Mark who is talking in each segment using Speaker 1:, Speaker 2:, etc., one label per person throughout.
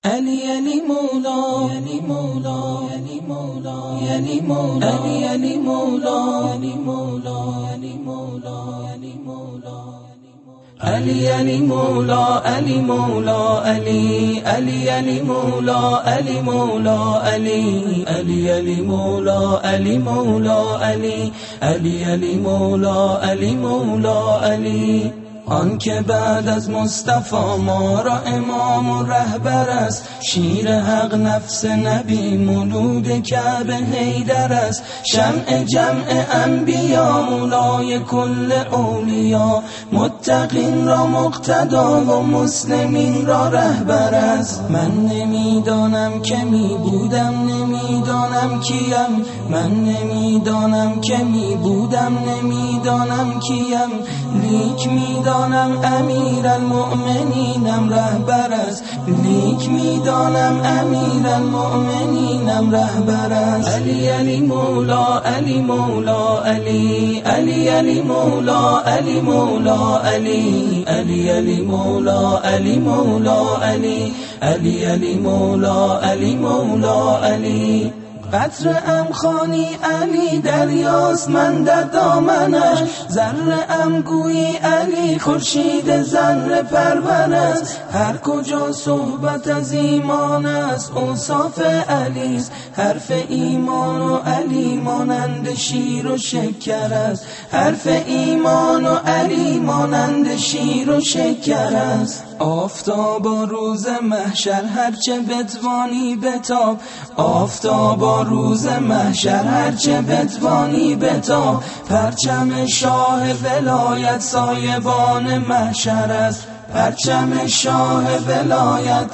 Speaker 1: علی علی مولا، علی مولا، علی مولا، علی مولا، علی علی مولا، علی مولا، علی مولا، علی مولا، علی علی مولا، علی مولا، علی علی علی مولا، علی مولا، علی علی علی مولا، علی مولا، علی علی علی مولا، علی مولا، علی آن که بعد از مصطفی ما را امام و رهبر است، شیر حق نفس نبی مولود کعبه حیدر است، شمع جمع انبیا مولای کل اولیا، متقین را مقتدا و مسلمین را رهبر است. من نمیدانم که می بودم، نمیدانم کیم، من نمیدانم که می بودم، نمیدانم کیم، لیک میدانم امیر المؤمنینم رهبر است، لیک میدانم امیر المؤمنینم رهبر است. علی علی مولا، علی مولا، علی علی علی مولا، علی مولا، علی علی علی مولا، علی مولا، علی علی علی مولا، علی مولا، علی قطر ام خانی علی دریاست من در دامنش، ذره ام گویی علی خورشید ذره پرور است، هر کجا صحبت از ایمان است اوصاف علی است، حرف ایمان و علی مانند شیر و شکر است، حرف ایمان و علی مانند شیر و شکر است. آفتابا روز محشر هرچه بتوانی بتاب، آفتابا روز محشر هرچه بتوانی بتاب، پرچم شاه ولایت سایبان محشر است، پرچم شاه ولایت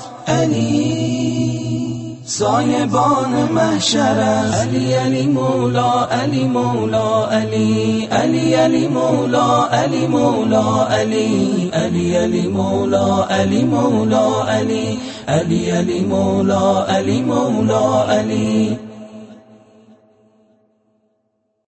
Speaker 1: علی سایبان محشر است. علی علی مولا، علی مولا، علی علی علی مولا، علی مولا، علی علی علی مولا، علی مولا، علی علی علی مولا، علی مولا، علی